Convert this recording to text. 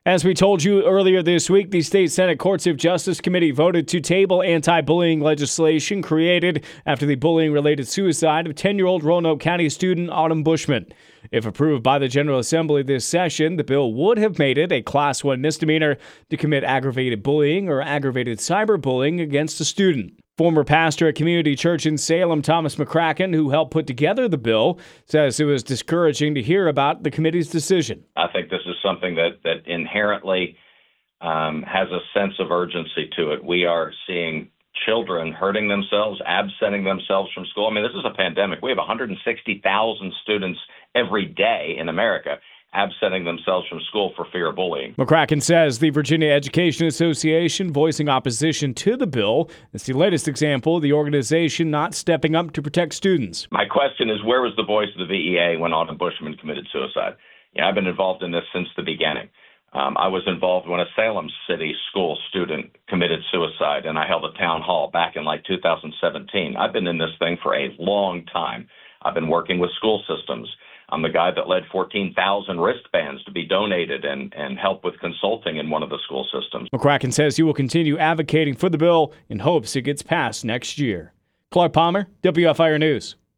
As we told you earlier this week, the State Senate Courts of Justice Committee voted to table anti-bullying legislation created after the bullying-related suicide of 10-year-old Roanoke County student Autumn Bushman. If approved by the General Assembly this session, the bill would have made it a Class 1 misdemeanor to commit aggravated bullying or aggravated cyberbullying against a student. Former pastor at Community Church in Salem, Thomas McCracken, who helped put together the bill, says it was discouraging to hear about the committee's decision. I think this is something that inherently has a sense of urgency to it. We are seeing children hurting themselves, absenting themselves from school. I mean, this is a pandemic. We have 160,000 students every day in America absenting themselves from school for fear of bullying. McCracken says the Virginia Education Association voicing opposition to the bill is the latest example of the organization not stepping up to protect students. My question is, where was the voice of the VEA when Autumn Bushman committed suicide? I've been involved in this since the beginning. I was involved when a Salem City school student committed suicide, and I held a town hall back in 2017. I've been in this thing for a long time. I've been working with school systems. I'm the guy that led 14,000 wristbands to be donated and help with consulting in one of the school systems. McCracken says he will continue advocating for the bill in hopes it gets passed next year. Clark Palmer, WFIR News.